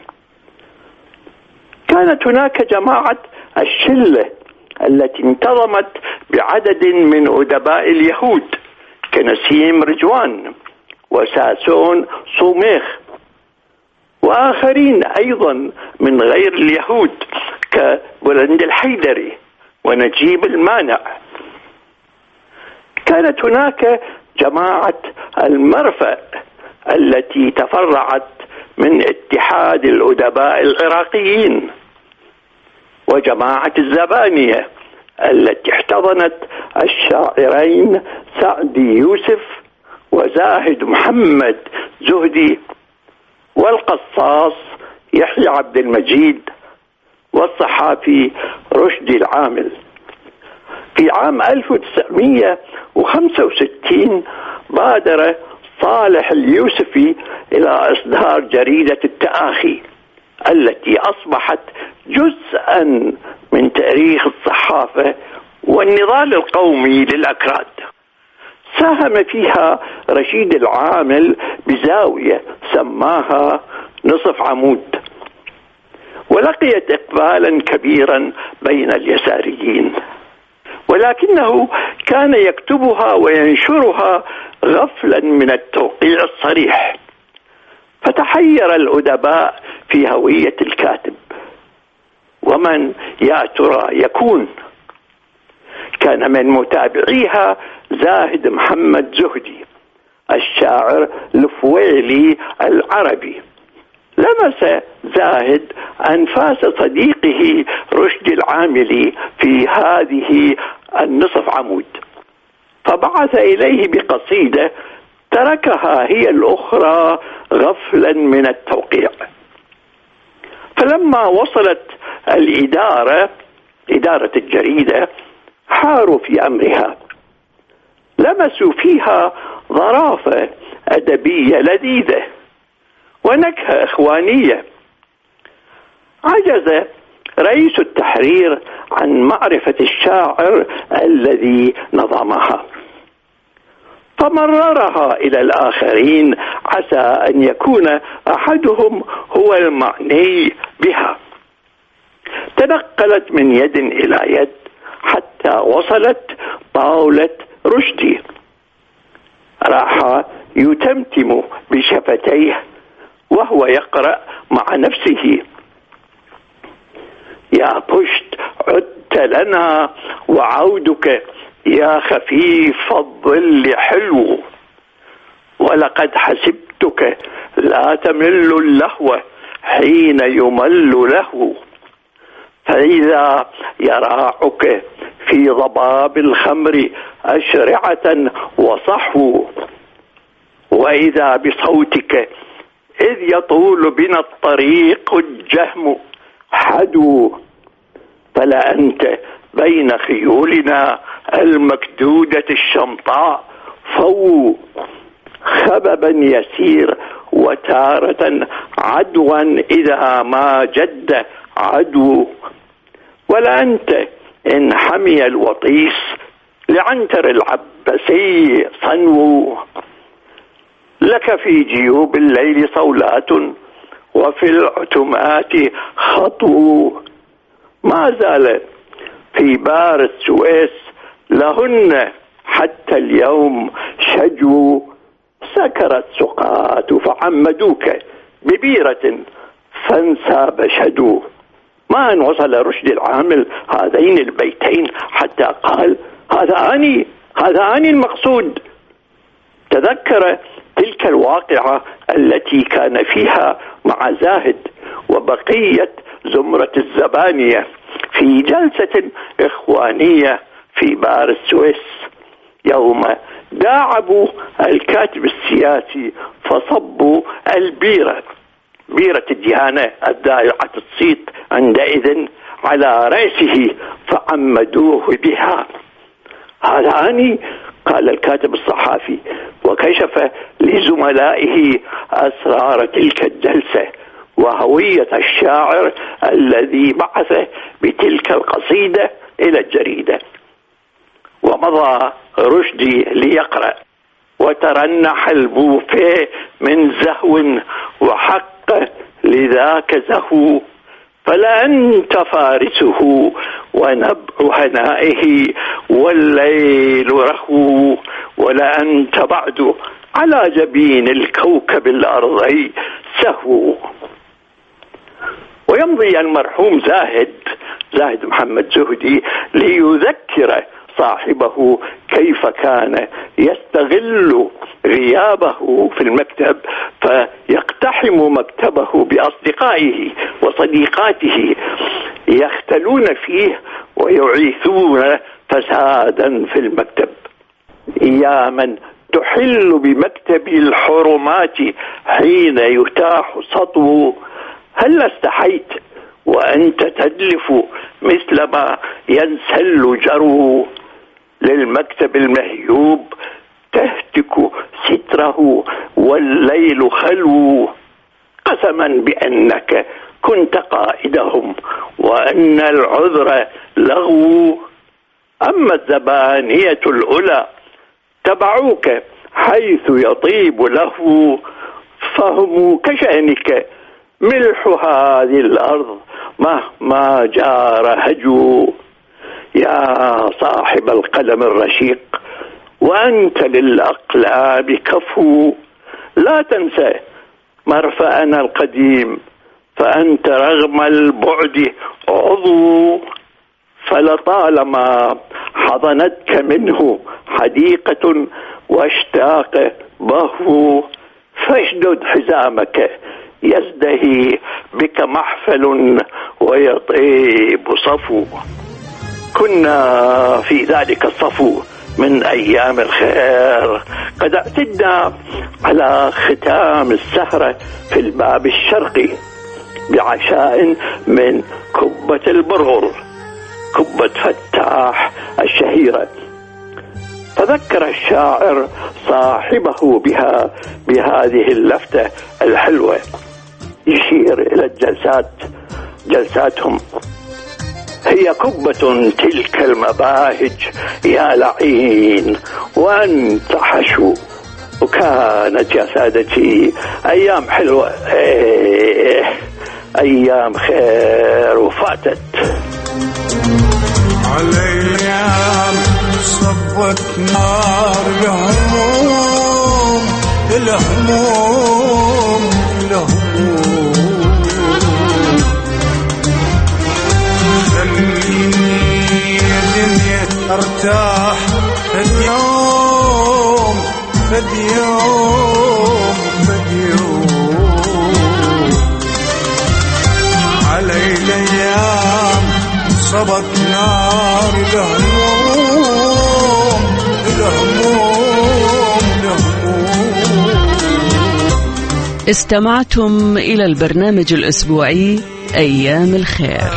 كانت هناك جماعة الشلة التي انتظمت بعدد من أدباء اليهود كنسيم رجوان وساسون صوميخ، وآخرين أيضا من غير اليهود كبلند الحيدري ونجيب المانع. كانت هناك جماعة المرفأ التي تفرعت من اتحاد الأدباء العراقيين، وجماعة الزبانية التي احتضنت الشاعرين سعدي يوسف وزاهد محمد زهدي والقصاص يحيى عبد المجيد والصحافي رشدي العامل. في عام ألف وتسعمئة وخمسة وستين بادر صالح اليوسفي إلى إصدار جريدة التآخي التي أصبحت جزءا من تاريخ الصحافة والنضال القومي للأكراد. ساهم فيها رشيد العامل بزاوية سماها نصف عمود، ولقيت إقبالا كبيرا بين اليساريين، ولكنه كان يكتبها وينشرها غفلا من التوقيع الصريح، فتحير الأدباء في هوية الكاتب ومن يا ترى يكون. كان من متابعيها زاهد محمد زهدي الشاعر الفويلي العربي. لمس زاهد أنفاس صديقه رشدي العاملي في هذه النصف عمود، فبعث إليه بقصيدة تركها هي الأخرى غفلا من التوقيع. فلما وصلت الإدارة إدارة الجريدة حاروا في أمرها، لمسوا فيها ظرافة أدبية لذيذة ونكهة إخوانية. عجز رئيس التحرير عن معرفة الشاعر الذي نظمها، فمررها إلى الآخرين عسى أن يكون أحدهم هو المعني بها. تنقلت من يد إلى يد حتى وصلت طاولة رشدي. راح يتمتم بشفتيه وهو يقرأ مع نفسه: يا بشت عدت لنا وعودك يا خفيف الظل حلو، ولقد حسبتك لا تمل اللهو حين يمل له، فإذا يراعك في ضباب الخمر أشرعة وصحو، وإذا بصوتك إذ يطول بنا الطريق الجهم حدو، فلا أنت بين خيولنا المكدودة الشمطاء فو، خببا يسير وتارة عدوا إذا ما جد عدو، ولا أنت إن حمي الوطيس لعنتر العبسي صنو، لك في جيوب الليل صولات وفي العتمات خطو، ما زال في بار السويس لهن حتى اليوم شجو، سكرت سقات فعمدوك ببيرة فانساب شدو. ما أن وصل رشدي العامل هذين البيتين حتى قال: هذا آني هذا آني المقصود. تذكر تلك الواقعة التي كان فيها مع زاهد وبقية زمرة الزبانية في جلسة إخوانية في بار السويس، يوم داعبوا الكاتب السياسي فصبوا البيرة، بيرة الدهانة الذائعة الصيت عندئذ، على رأسه فعمدوه بها. هذا آني، قال الكاتب الصحافي، وكشف لزملائه أسرار تلك الجلسة وهوية الشاعر الذي بعث بتلك القصيدة إلى الجريدة. ومضى رشدي ليقرأ، وترنح البوفيه من زهو وحق لذاك زهو، فلا أنت فارسه ونبع هنائه والليل رهو، ولا أنت بعد على جبين الكوكب الأرضي سهو. ويمضي المرحوم زاهد زاهد محمد زهدي ليذكر صاحبه كيف كان يستغل غيابه في المكتب فيقتحم مكتبه بأصدقائه وصديقاته يختلون فيه ويعيثون فسادا في المكتب. يا من تحل بمكتب الحرمات حين يتاح سطو، هل استحيت وأنت تدلف مثلما ينسل جرو للمكتب المهيوب تهتك ستره والليل خلو، قسما بأنك كنت قائدهم وأن العذر لغو. أما الزبانية الأولى تبعوك حيث يطيب له، فهم كشأنك ملح هذه الأرض مهما جار هجو. يا صاحب القلم الرشيق وأنت للأقلام كفو، لا تنسى مرفأنا القديم فأنت رغم البعد عضو. فلطالما حضنتك منه حديقة واشتاق بهو، فاشدد حزامك يزدهي بك محفل ويطيب صفو. كنا في ذلك الصفو من أيام الخير قد اعتدنا على ختام السهرة في الباب الشرقي بعشاء من كبة البرغر، كبة فتاح الشهيرة. فذكر الشاعر صاحبه بها بهذه اللفتة الحلوة، يشير إلى الجلسات جلساتهم: هي كبة تلك المباهج يا لعين وأنت حشو. وكانت يا سادتي أيام حلوة، إيه أيام خير وفاتت. عليام صبت نار الهموم الهموم الهموم، خليني يا دنيا ارتاح فاليوم فاليوم فاليوم. علي الايام صبت نار الهموم الهموم الهموم. استمعتم إلى البرنامج الأسبوعي أيام الخير.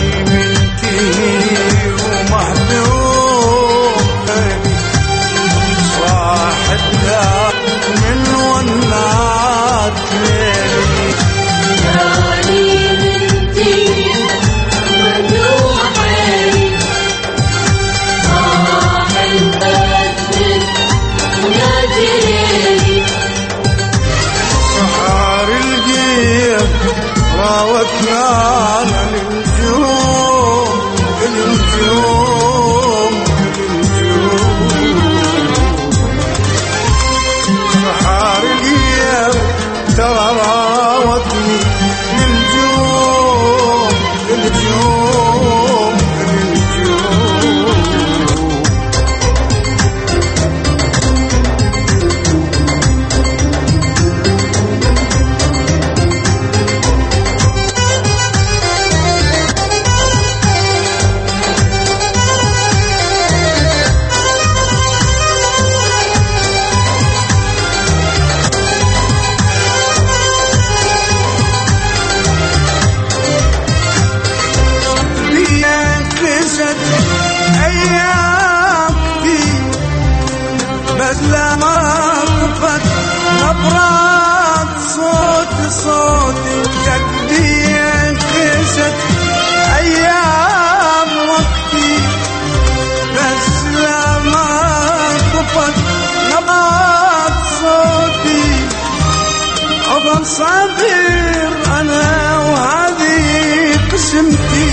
صابر أنا وهذه قسمتي،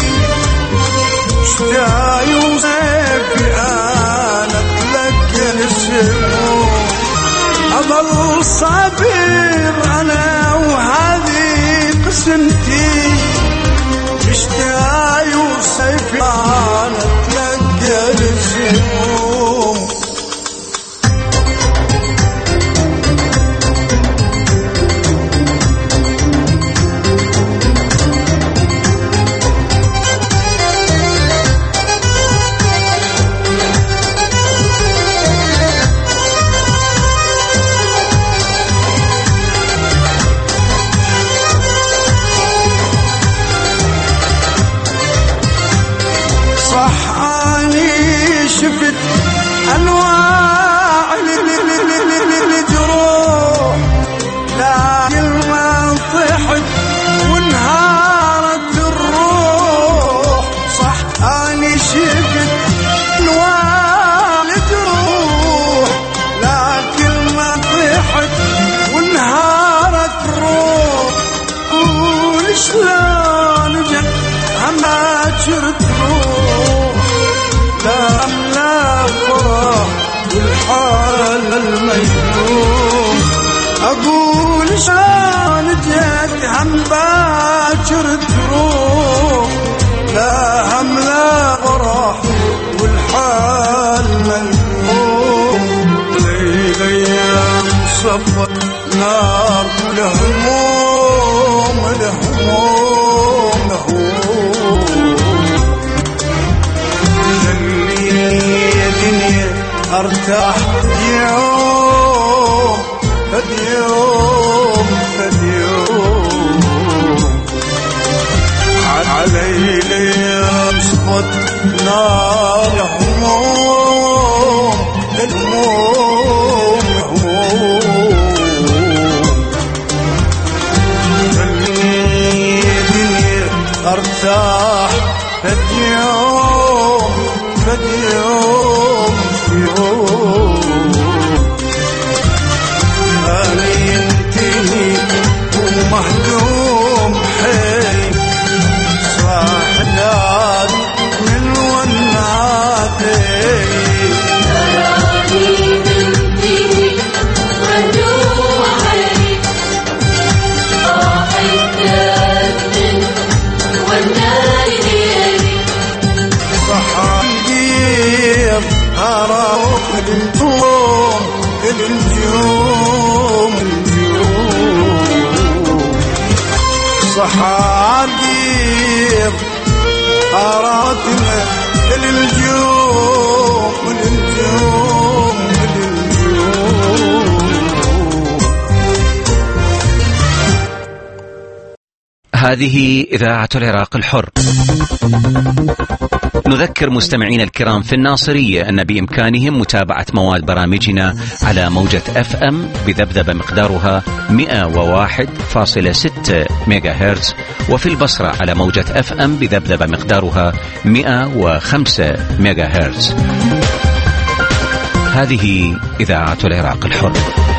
اشتاي وصيفي أنا لك السمو. أضل صابر أنا وهذه قسمتي، اشتاي وصيفي أنا لك السمو. طيحت وانهارت الروح، صح اني شفت الوالد روح، لكن ما طيحت وانهارت الروح. قول شلون جت هماجر تروح، لا لا فرح والحال المجنون. اقول شلون جت هم باكر تروح، لا هم لا فرح والحال مجنون. ليلة ايام صفت نار الهموم الهموم الهموم. خليني ارتاح يوم فد يوم فد يوم، علي ليام صفت نار الهموم الهموم الهموم. خليني ارتاح فد يوم فد يوم يوم. أنا ينتهي ومهدوم حيل، صاح دار من وناتي. أنا ينتهي ومهدوم حيل، صاح دار من وناتي. صح عندير هراوح النجوم النجوم النجوم. صح عندير هراوح النجوم النجوم النجوم. هذه إذاعة العراق الحر. نذكر مستمعين الكرام في الناصرية أن بإمكانهم متابعة مواد برامجنا على موجة أف أم بذبذبة مقدارها مئة وواحد فاصلة ستة ميجا هرتز، وفي البصرة على موجة أف أم بذبذبة مقدارها مئة وخمسة ميجا هرتز. هذه إذاعة العراق الحر.